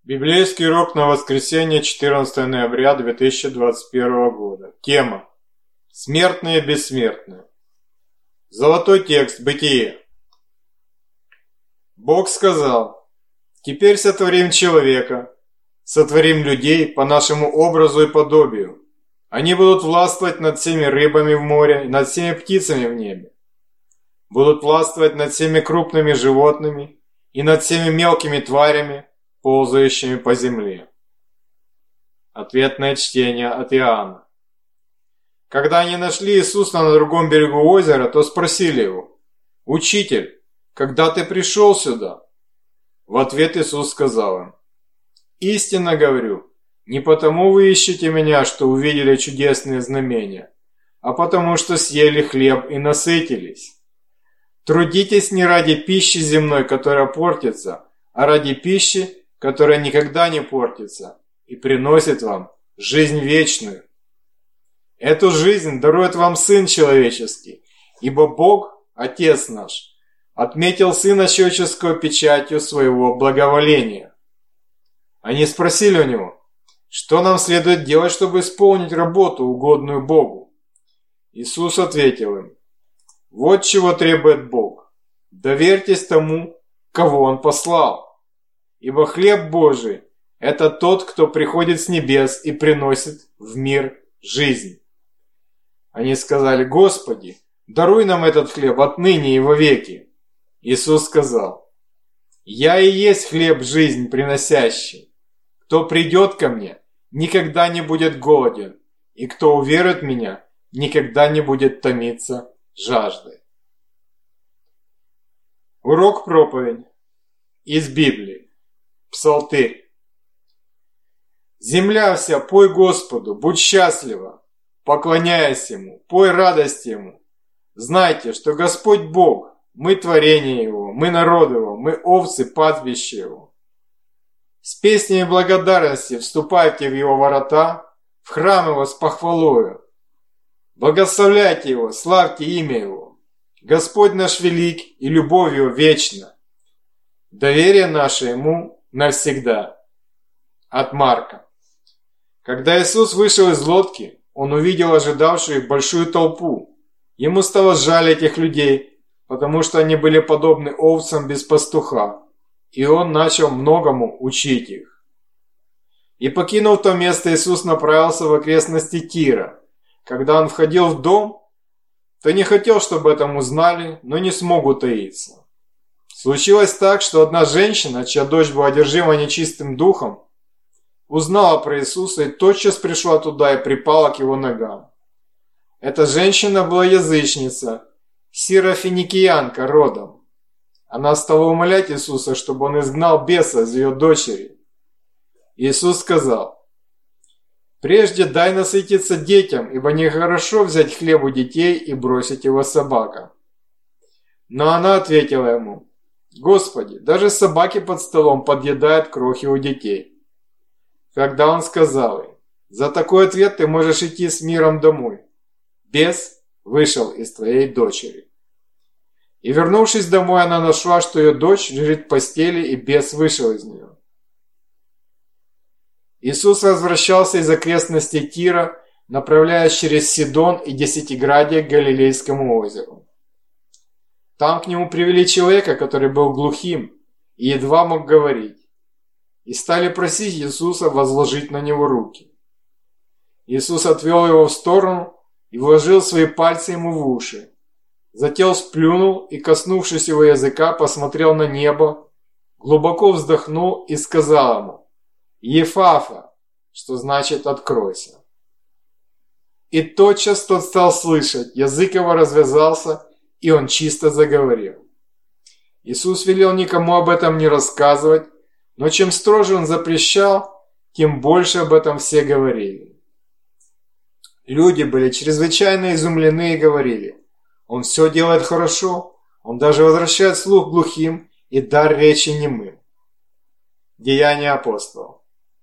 Библейский урок на воскресенье, 14 ноября 2021 года. Тема: Смертные бессмертные. Золотой текст, Бытие. Бог сказал: «Теперь сотворим человека, сотворим людей по нашему образу и подобию. Они будут властвовать над всеми рыбами в море и над всеми птицами в небе. Будут властвовать над всеми крупными животными и над всеми мелкими тварями, ползающими по земле». Ответное чтение от Иоанна. Когда они нашли Иисуса на другом берегу озера, то спросили его: «Учитель, когда ты пришел сюда?» В ответ Иисус сказал им: «Истинно говорю, не потому вы ищете меня, что увидели чудесные знамения, а потому что съели хлеб и насытились. Трудитесь не ради пищи земной, которая портится, а ради пищи, которая никогда не портится и приносит вам жизнь вечную. Эту жизнь дарует вам Сын Человеческий, ибо Бог, Отец наш, отметил Сына Человеческого печатью своего благоволения». Они спросили у него: «Что нам следует делать, чтобы исполнить работу, угодную Богу?» Иисус ответил им: «Вот чего требует Бог. Доверьтесь тому, кого Он послал. Ибо хлеб Божий – это тот, кто приходит с небес и приносит в мир жизнь». Они сказали: «Господи, даруй нам этот хлеб отныне и вовеки». Иисус сказал: «Я и есть хлеб жизнь приносящий. Кто придет ко мне, никогда не будет голоден, и кто уверует в меня, никогда не будет томиться жаждой». Урок проповедь из Библии. Псалтырь. «Земля вся, пой Господу, будь счастлива, поклоняясь Ему, пой радость Ему. Знайте, что Господь Бог, мы творение Его, мы народ Его, мы овцы пастбища Его. С песней благодарности вступайте в Его ворота, в храм Его с похвалою. Благословляйте Его, славьте имя Его. Господь наш велик, и любовь Его вечна. Доверие наше Ему навсегда». От Марка. Когда Иисус вышел из лодки, Он увидел ожидавшую их большую толпу. Ему стало жаль этих людей, потому что они были подобны овцам без пастуха, и Он начал многому учить их. И покинув то место, Иисус направился в окрестности Тира. Когда Он входил в дом, то не хотел, чтобы об этом узнали, но не смог утаиться. Случилось так, что одна женщина, чья дочь была одержима нечистым духом, узнала про Иисуса и тотчас пришла туда и припала к Его ногам. Эта женщина была язычница, сирофиникиянка родом. Она стала умолять Иисуса, чтобы Он изгнал беса из ее дочери. Иисус сказал: «Прежде дай насытиться детям, ибо нехорошо взять хлеб у детей и бросить его собакам». Но она ответила Ему: «Господи, даже собаки под столом подъедают крохи у детей». Тогда Он сказал ей: «За такой ответ ты можешь идти с миром домой. Бес вышел из твоей дочери». И вернувшись домой, она нашла, что ее дочь лежит в постели, и бес вышел из нее. Иисус возвращался из окрестностей Тира, направляясь через Сидон и Десятиградие к Галилейскому озеру. Там к Нему привели человека, который был глухим и едва мог говорить, и стали просить Иисуса возложить на него руки. Иисус отвел его в сторону и вложил свои пальцы ему в уши. Затем сплюнул и, коснувшись его языка, посмотрел на небо, глубоко вздохнул и сказал ему: «Ефафа», что значит «откройся». И тотчас тот стал слышать, язык его развязался, и он чисто заговорил. Иисус велел никому об этом не рассказывать, но чем строже Он запрещал, тем больше об этом все говорили. Люди были чрезвычайно изумлены и говорили: «Он все делает хорошо, Он даже возвращает слух глухим и дар речи немым». Деяния апостолов.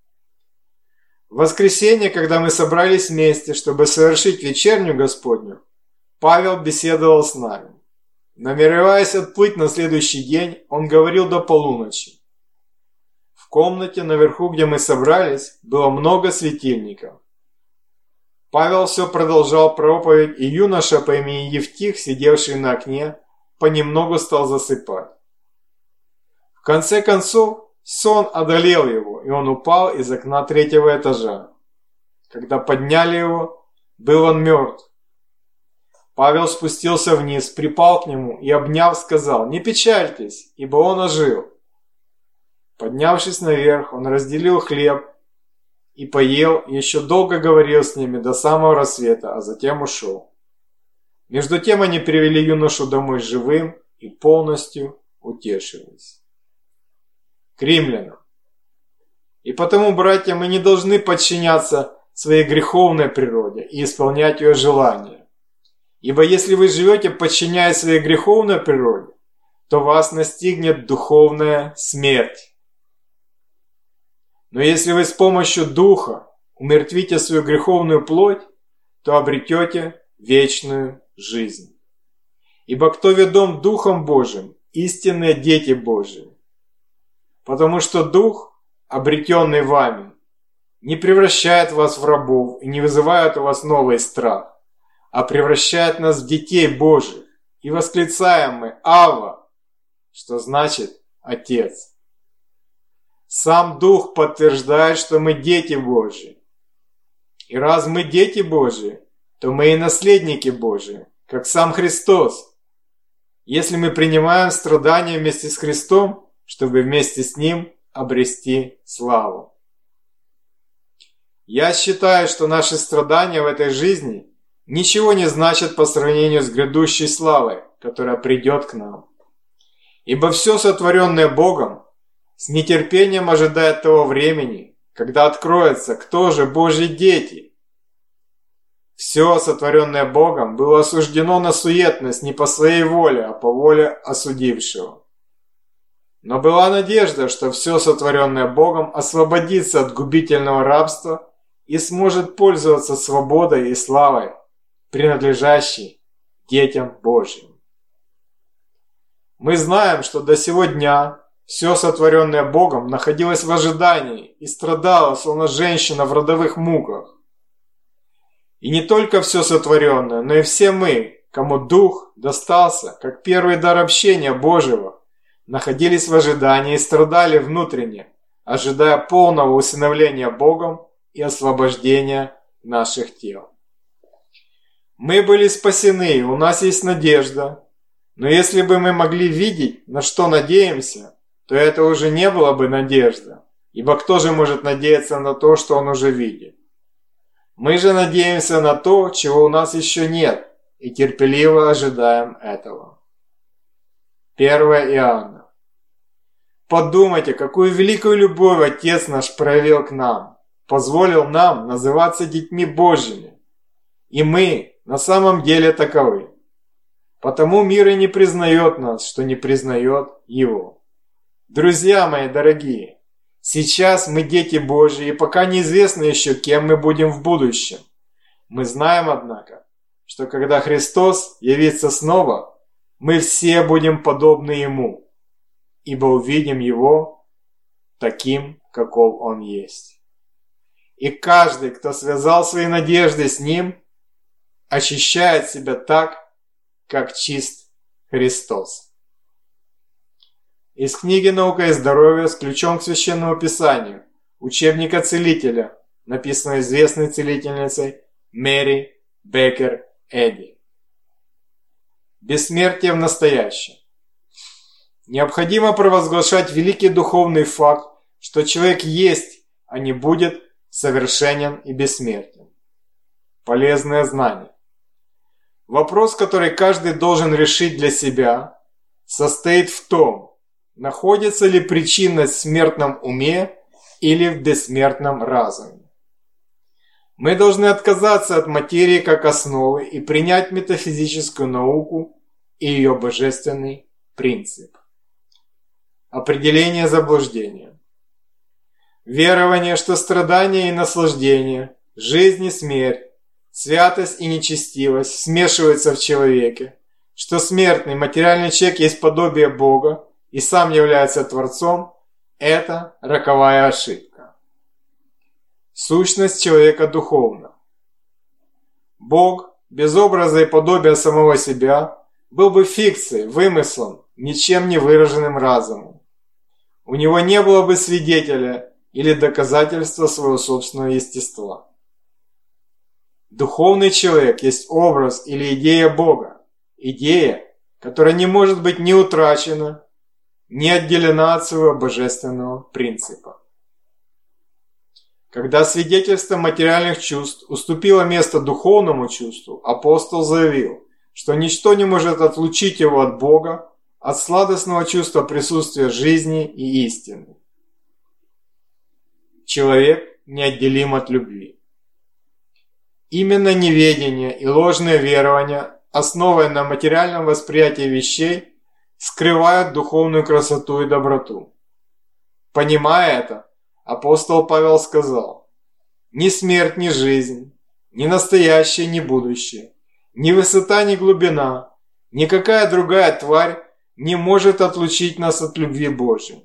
В воскресенье, когда мы собрались вместе, чтобы совершить вечерню Господню, Павел беседовал с нами. Намереваясь отплыть на следующий день, он говорил до полуночи. В В комнате наверху, где мы собрались, было много светильников. Павел все продолжал проповедь, и юноша по имени Евтих, сидевший на окне, понемногу стал засыпать. В конце концов, сон одолел его, и он упал из окна 3-го этажа. Когда подняли его, был он мертв. Павел спустился вниз, припал к нему и, обняв, сказал: «Не печальтесь, ибо он ожил». Поднявшись наверх, он разделил хлеб и поел, и еще долго говорил с ними до самого рассвета, а затем ушел. Между тем они привели юношу домой живым и полностью утешились. К римлянам. И потому, братья, мы не должны подчиняться своей греховной природе и исполнять ее желания. Ибо если вы живете, подчиняясь своей греховной природе, то вас настигнет духовная смерть. Но если вы с помощью Духа умертвите свою греховную плоть, то обретете вечную жизнь. Ибо кто ведом Духом Божиим, истинные дети Божии. Потому что Дух, обретенный вами, не превращает вас в рабов и не вызывает у вас новый страх, а превращает нас в детей Божьих, и восклицаем мы «Авва», что значит «Отец». Сам Дух подтверждает, что мы дети Божьи. И раз мы дети Божьи, то мы и наследники Божьи, как сам Христос. Если мы принимаем страдания вместе с Христом, чтобы вместе с Ним обрести славу. Я считаю, что наши страдания в этой жизни ничего не значат по сравнению с грядущей славой, которая придет к нам. Ибо все сотворенное Богом с нетерпением ожидает того времени, когда откроется, кто же Божьи дети. Все сотворенное Богом было осуждено на суетность не по своей воле, а по воле осудившего. Но была надежда, что все сотворенное Богом освободится от губительного рабства и сможет пользоваться свободой и славой, принадлежащей детям Божьим. Мы знаем, что до сего дня все сотворенное Богом находилось в ожидании и страдало, словно женщина в родовых муках. И не только все сотворенное, но и все мы, кому Дух достался, как первый дар общения Божьего, находились в ожидании и страдали внутренне, ожидая полного усыновления Богом и освобождения наших тел. Мы были спасены, у нас есть надежда, но если бы мы могли видеть, на что надеемся, то это уже не было бы надежда, ибо кто же может надеяться на то, что он уже видит? Мы же надеемся на то, чего у нас еще нет, и терпеливо ожидаем этого. 1 Иоанна. Подумайте, какую великую любовь Отец наш проявил к нам, позволил нам называться детьми Божьими, и мы на самом деле таковы. Потому мир и не признает нас, что не признает Его. Друзья мои дорогие, сейчас мы дети Божьи, и пока неизвестно еще, кем мы будем в будущем. Мы знаем, однако, что когда Христос явится снова, мы все будем подобны Ему, ибо увидим Его таким, каков Он есть. И каждый, кто связал свои надежды с Ним, очищает себя так, как чист Христос. Из книги «Наука и здоровье» с ключом к Священному Писанию, учебника целителя, написанного известной целительницей Мэри Беккер Эдди. Бессмертие в настоящем. Необходимо провозглашать великий духовный факт, что человек есть, а не будет совершенен и бессмертен. Полезное знание. Вопрос, который каждый должен решить для себя, состоит в том, находится ли причина в смертном уме или в бессмертном разуме. Мы должны отказаться от материи как основы и принять метафизическую науку и ее божественный принцип. Определение заблуждения. Верование, что страдания и наслаждение, жизнь и смерть, святость и нечестивость смешиваются в человеке, что смертный материальный человек есть подобие Бога и сам является Творцом, Это роковая ошибка. Сущность человека духовна. Бог без образа и подобия самого себя был бы фикцией, вымыслом, ничем не выраженным разумом. У него не было бы свидетеля или доказательства своего собственного естества. Духовный человек есть образ или идея Бога, идея, которая не может быть ни утрачена, ни отделена от своего божественного принципа. Когда свидетельство материальных чувств уступило место духовному чувству, апостол заявил, что ничто не может отлучить его от Бога, от сладостного чувства присутствия жизни и истины. Человек неотделим от любви. Именно неведение и ложное верование, основанное на материальном восприятии вещей, скрывают духовную красоту и доброту. Понимая это, апостол Павел сказал: «Ни смерть, ни жизнь, ни настоящее, ни будущее, ни высота, ни глубина, никакая другая тварь не может отлучить нас от любви Божьей».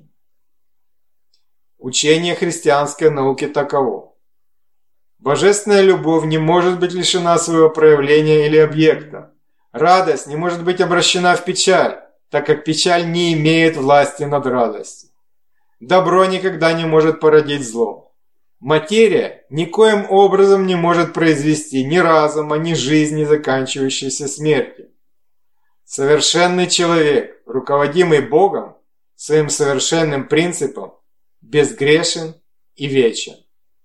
Учение христианской науки таково: божественная любовь не может быть лишена своего проявления или объекта. Радость не может быть обращена в печаль, так как печаль не имеет власти над радостью. Добро никогда не может породить зло. Материя никоим образом не может произвести ни разума, ни жизни, заканчивающейся смертью. Совершенный человек, руководимый Богом, своим совершенным принципом, безгрешен и вечен.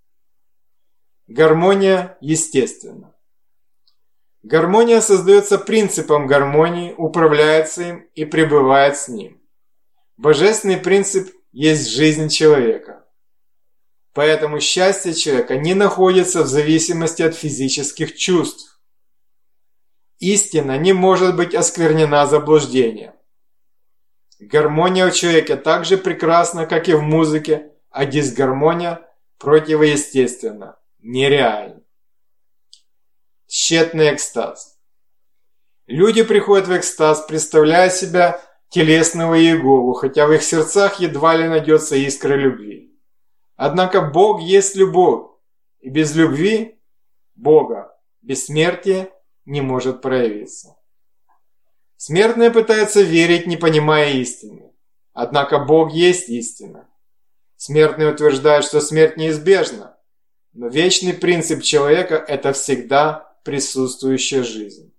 Гармония естественна. Гармония создается принципом гармонии, управляется им и пребывает с ним. Божественный принцип есть жизнь человека. Поэтому счастье человека не находится в зависимости от физических чувств. Истина не может быть осквернена заблуждением. Гармония в человеке так же прекрасна, как и в музыке, а дисгармония противоестественна, нереальна. Тщетный экстаз. Люди приходят в экстаз, представляя себя телесного Иегову, хотя в их сердцах едва ли найдется искра любви. Однако Бог есть любовь, и без любви Бога бессмертие не может проявиться. Смертные пытаются верить, не понимая истины. Однако Бог есть истина. Смертные утверждают, что смерть неизбежна, но вечный принцип человека – это всегда присутствующая жизнь.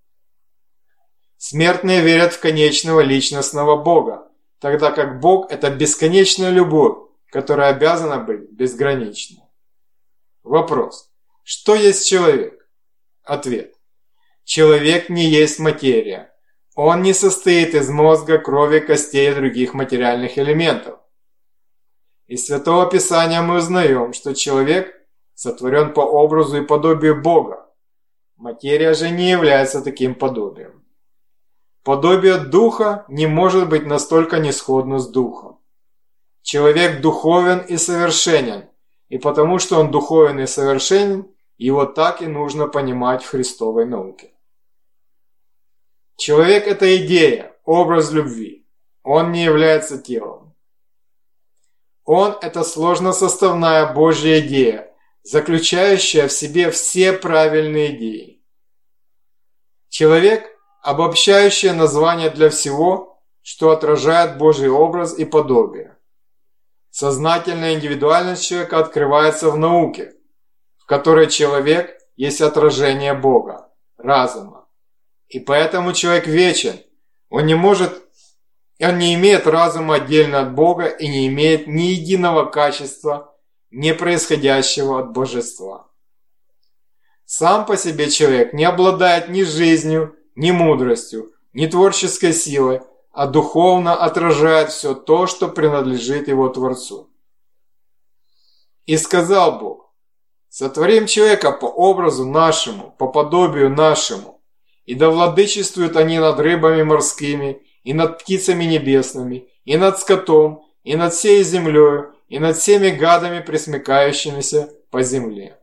Смертные верят в конечного личностного Бога, тогда как Бог – это бесконечная любовь, которая обязана быть безграничной. Вопрос: что есть человек? Ответ: человек не есть материя. Он не состоит из мозга, крови, костей и других материальных элементов. Из Святого Писания мы узнаем, что человек сотворен по образу и подобию Бога. Материя же не является таким подобием. Подобие Духа не может быть настолько несходно с Духом. Человек духовен и совершенен, и потому что он духовен и совершенен, его так и нужно понимать в Христовой науке. Человек – это идея, образ любви. Он не является телом. Он – это сложносоставная Божья идея, заключающая в себе все правильные идеи. Человек – обобщающее название для всего, что отражает Божий образ и подобие. Сознательная индивидуальность человека открывается в науке, в которой человек есть отражение Бога, разума. И поэтому человек вечен. Он не имеет разума отдельно от Бога и не имеет ни единого качества, не происходящего от божества. Сам по себе человек не обладает ни жизнью, ни мудростью, ни творческой силой, а духовно отражает все то, что принадлежит его Творцу. И сказал Бог: «Сотворим человека по образу нашему, по подобию нашему, и да владычествуют они над рыбами морскими, и над птицами небесными, и над скотом, и над всей землею, и над всеми гадами, пресмыкающимися по земле».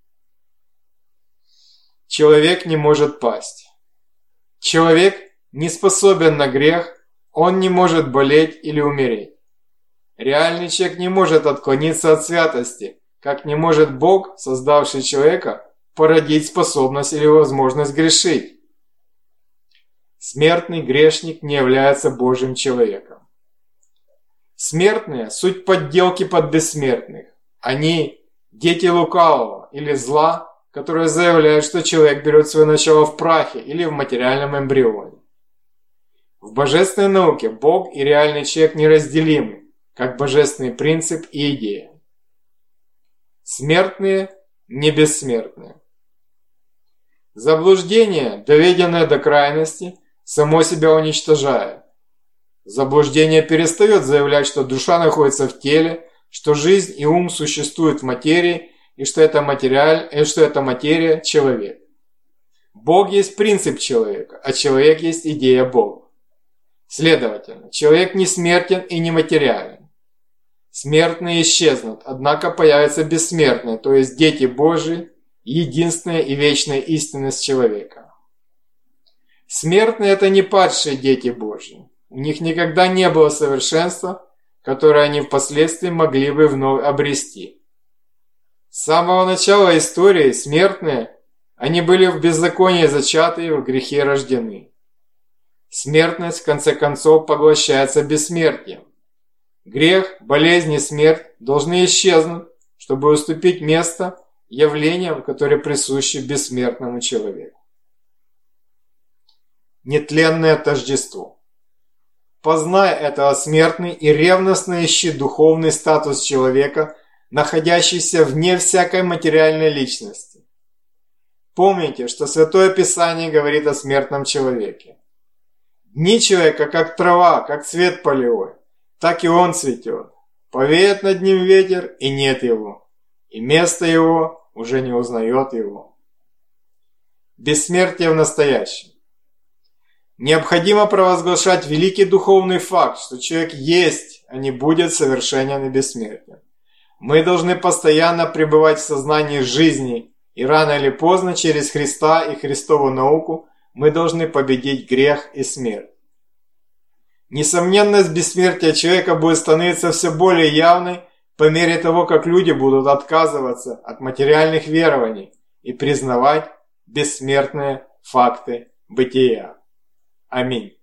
Человек не может пасть. Человек не способен на грех, он не может болеть или умереть. Реальный человек не может отклониться от святости, как не может Бог, создавший человека, породить способность или возможность грешить. Смертный грешник не является Божьим человеком. Смертные – суть подделки под бессмертных. Они – дети лукавого или зла, которые заявляют, что человек берет свое начало в прахе или в материальном эмбрионе. В божественной науке Бог и реальный человек неразделимы, как божественный принцип и идея. Смертные не бессмертные. Заблуждение, доведенное до крайности, само себя уничтожает. Заблуждение перестает заявлять, что душа находится в теле, что жизнь и ум существуют в материи, и что это материя – человек. Бог есть принцип человека, а человек есть идея Бога. Следовательно, человек не смертен и не материален. Смертные исчезнут, однако появятся бессмертные, то есть дети Божии, единственная и вечная истинность человека. Смертные – это не падшие дети Божьи. У них никогда не было совершенства, которое они впоследствии могли бы вновь обрести. С самого начала истории смертные, они были в беззаконии зачаты и в грехе рождены. Смертность, в конце концов, поглощается бессмертием. Грех, болезнь и смерть должны исчезнуть, чтобы уступить место явлениям, которые присущи бессмертному человеку. Нетленное тождество. Познай этого, смертный, и ревностно ищи духовный статус человека, находящийся вне всякой материальной личности. Помните, что Святое Писание говорит о смертном человеке. Дни человека, как трава, как цвет полевой, так и он цветет. Повеет над ним ветер, и нет его, и место его уже не узнает его. Бессмертие в настоящем. Необходимо провозглашать великий духовный факт, что человек есть, а не будет совершенен и бессмертен. Мы должны постоянно пребывать в сознании жизни, и рано или поздно через Христа и Христову науку мы должны победить грех и смерть. Несомненность бессмертия человека будет становиться все более явной по мере того, как люди будут отказываться от материальных верований и признавать бессмертные факты бытия. Аминь.